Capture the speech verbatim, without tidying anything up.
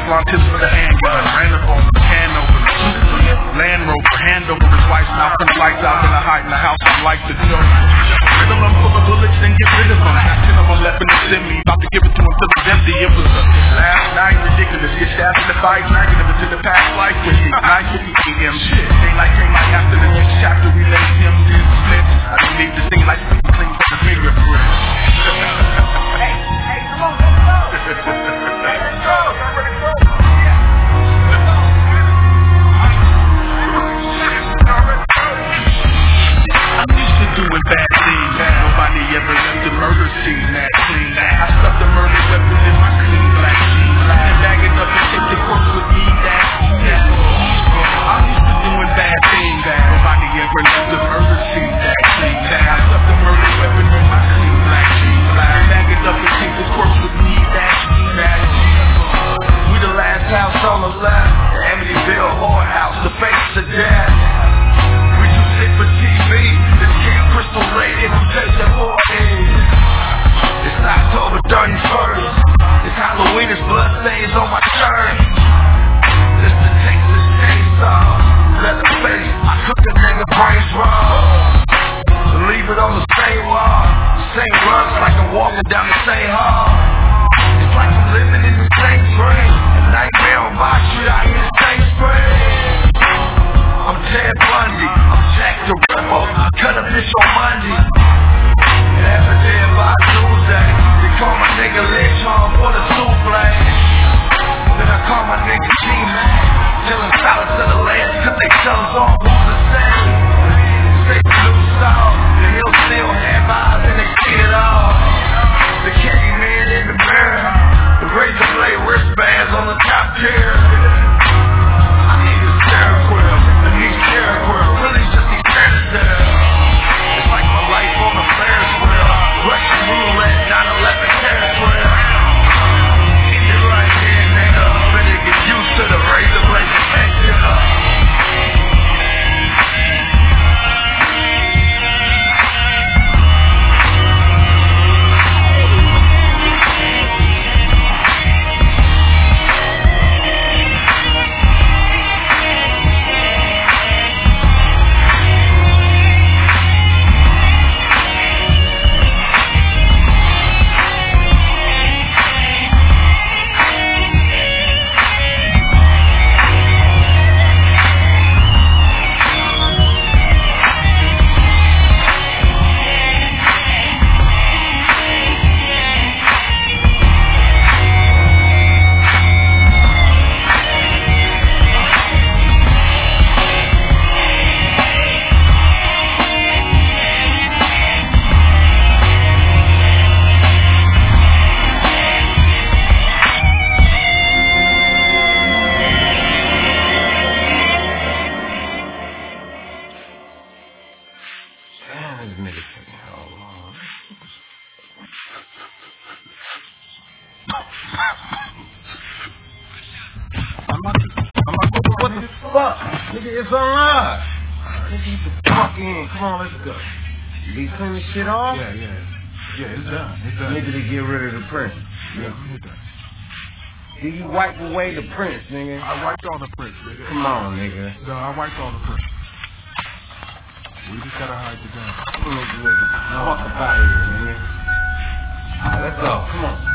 Teflon tips with the handgun. Ran up on the can over the Land Rover, hand over his wife's mouth and lights out. Then I hide in the house, I'm like the joke. Rid of them full of bullets and get rid of them. Ten of them left in the semi, about to give it to him till it's empty. It was a last night, ridiculous. Get stabbed in the fight, dragging him into the past life with me. nine fifty a m Shit, daylight came like after the next chapter. We laid him in the split. I didn't need to sing like people clean from the fingerprint. Hey, hey, come on, let's go. Let's go. Doing bad things, nobody ever left the murder scene that clean. I stuffed the murder weapon in my clean black jeans and bag it up and take the corpse with me. That's I'm used to doing bad things, nobody ever left the murder scene that clean. I stuffed the murder weapon in my clean black jeans and bag it up and take the corpse with me. That's we the last house on the left, the Amityville whorehouse, the face of death. We too sick for T V. Crystal Lake, invitation for it. It's October thirty-first. It's Halloween, it's blood stains on my shirt. It's the Texas chainsaw. Leatherface, I cook a nigga brains raw. Leave it on the same wall. Same runs like I'm walking down the same hall. It's like I'm living in the same frame. A nightmare on my street, I hear the same spray. I'm Ted Bundy, I'm Jack the Ripper. Cut a bitch on Monday. And every day by Tuesday, they call my nigga Lynch home for the souffle. Then I call my nigga G-Man. Tell him salads to the land, cause they tell us all who's the same. Say the new song, and he'll still have eyes and they see it all. The candy man in the mirror, the razor blade wristbands on the top tier. I need a Seroquel, I need Seroquel, really just need Seroquel. It's like my life on a Ferris wheel, Russian roulette, nine eleven terrorist wheel. Eat it right here, nigga, better get used to the razor blade effect. It's unlocked. Let's get the fuck in. Come on, let's go. They clean this shit off? Yeah, yeah. Yeah, it's done. It's done. Nigga, to get rid of the print. Yeah, it's done. Did you wipe away the prints, nigga? I wiped all the prints, nigga. Come on, nigga. No, I wiped all the prints. We just gotta hide the gun. Come on, nigga. Fuck up out of here, nigga. Alright, let's go. Come on.